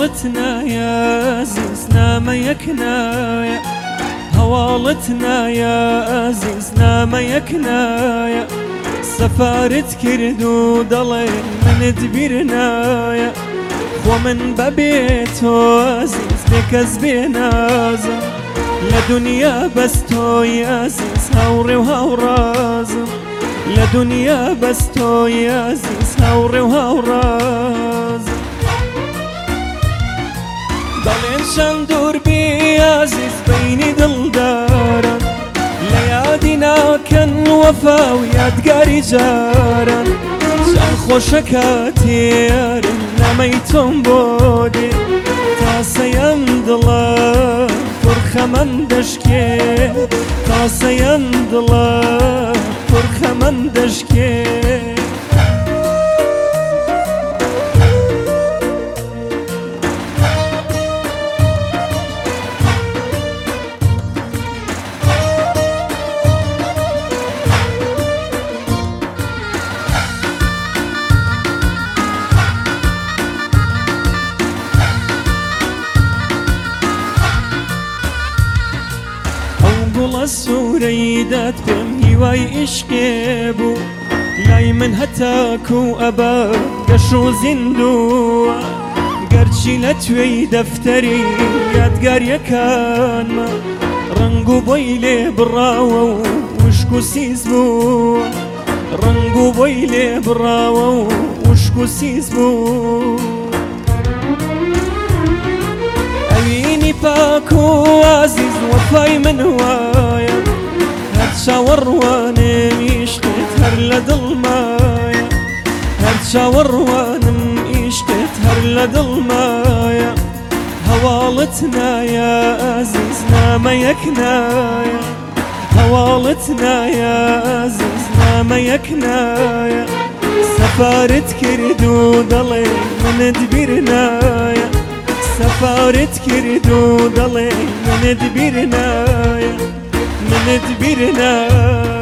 هوالتنا يا عزيزنا ما يكنايا، هوالتنا يا عزيزنا ما يكنايا، سفارة كردو ضلين من دبيرنايا، ومن ببيتو عزيز بكذبنازم، لدنيا بستو يا عزيز هوري وهورازم، لدنيا بستو يا عزيز هوري وهورازم. ضلين شندور بي عزيز بيني دلدارا، ليادنا كان وفا ويادقاري جارا، شان خوشكاتي يارن نميتم بودي، تاسيان دلا فرخ من دشكي، تاسيان دلا فرخ من دشكي. السوريدات بهم هواي إشكيبو، لاي من هتاكو أبا قشو زندو، قرشي لتوي دفتري يادقار يكان ما، رنقو بويلي براو وشكو سيزبو، رنقو بويلي براو وشكو سيزبو. عيني باكو عزيز وفاي من هوايا، هتشاور وانا ميشقت هر لدلمايا، هتشاور وانا ميشقت هر لدلمايا، هوالتنا يا عزيزنا ما يكنايا، هوالتنا يا عزيزنا ما يكنايا، سفارة كردو ضلي من دبيرنايا، سفارة كردو ضلي من دبيرنايا، من دبيرنايا.